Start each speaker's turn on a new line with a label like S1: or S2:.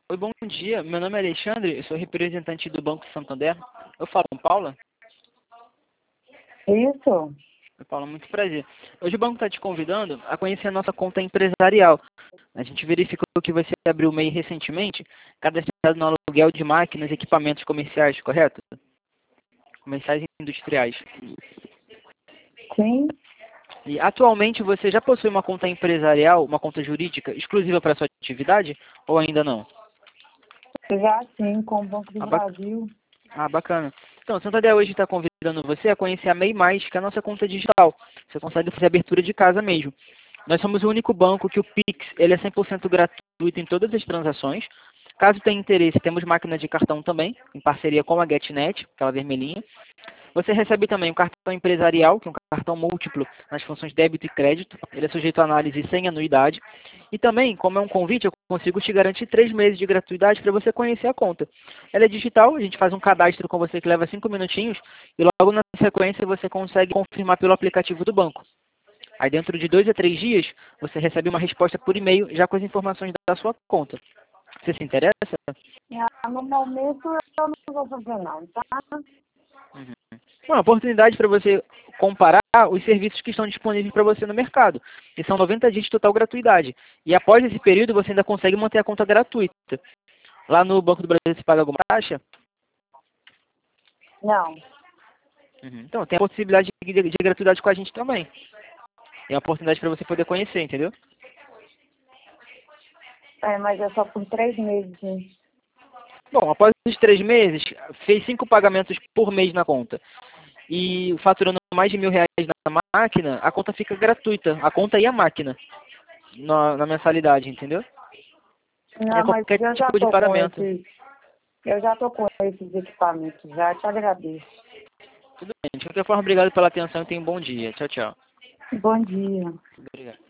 S1: Oi, bom dia. Meu nome é Alexandre, eu sou representante do Banco Santander. Eu falo com Paula?
S2: Isso.
S1: Oi, Paula, muito prazer. Hoje o banco está te convidando a conhecer a nossa conta empresarial. A gente verificou que você abriu o MEI recentemente, cadastrado no aluguel de máquinas e equipamentos comerciais, correto? Comerciais e industriais.
S2: Sim.
S1: E atualmente você já possui uma conta empresarial, uma conta jurídica exclusiva para sua atividade ou ainda não?
S2: Já sim, com o Banco do
S1: Ah,
S2: Brasil.
S1: bacana. Então, o Santander hoje está convidando você a conhecer a MEI Mais, que é a nossa conta digital. Você consegue fazer abertura de casa mesmo. Nós somos o único banco que o Pix ele é 100% gratuito em todas as transações. Caso tenha interesse, temos máquina de cartão também, em parceria com a GetNet, aquela vermelhinha. Você recebe também o cartão empresarial, que é um cartão múltiplo nas funções débito e crédito. Ele é sujeito a análise sem anuidade. E também, como é um convite, eu consigo te garantir 3 meses de gratuidade para você conhecer a conta. Ela é digital, a gente faz um cadastro com você que leva 5 minutinhos e logo na sequência você consegue confirmar pelo aplicativo do banco. Aí dentro de 2 a 3 dias, você recebe uma resposta por e-mail já com as informações da sua conta. Você se interessa?
S2: No momento eu não vou fazer não, tá?
S1: Uhum. Uma oportunidade para você comparar os serviços que estão disponíveis para você no mercado. E são 90 dias de total gratuidade. E após esse período, você ainda consegue manter a conta gratuita. Lá no Banco do Brasil você paga alguma taxa?
S2: Não.
S1: Uhum. Então, tem a possibilidade de gratuidade com a gente também. É uma oportunidade para você poder conhecer, entendeu?
S2: Mas é só por 3 meses. Né?
S1: Bom, após os 3 meses, fez 5 pagamentos por mês na conta. E faturando mais de R$ 1.000 na máquina, a conta fica gratuita. A conta e a máquina na mensalidade, entendeu? É
S2: Não, mas
S1: qualquer
S2: eu já
S1: tipo de
S2: tô com
S1: pagamento.
S2: esses. Eu já tô com esses equipamentos, já te agradeço.
S1: Tudo bem. De qualquer forma, obrigado pela atenção e tenha um bom dia. Tchau, tchau.
S2: Bom dia.
S1: Obrigado.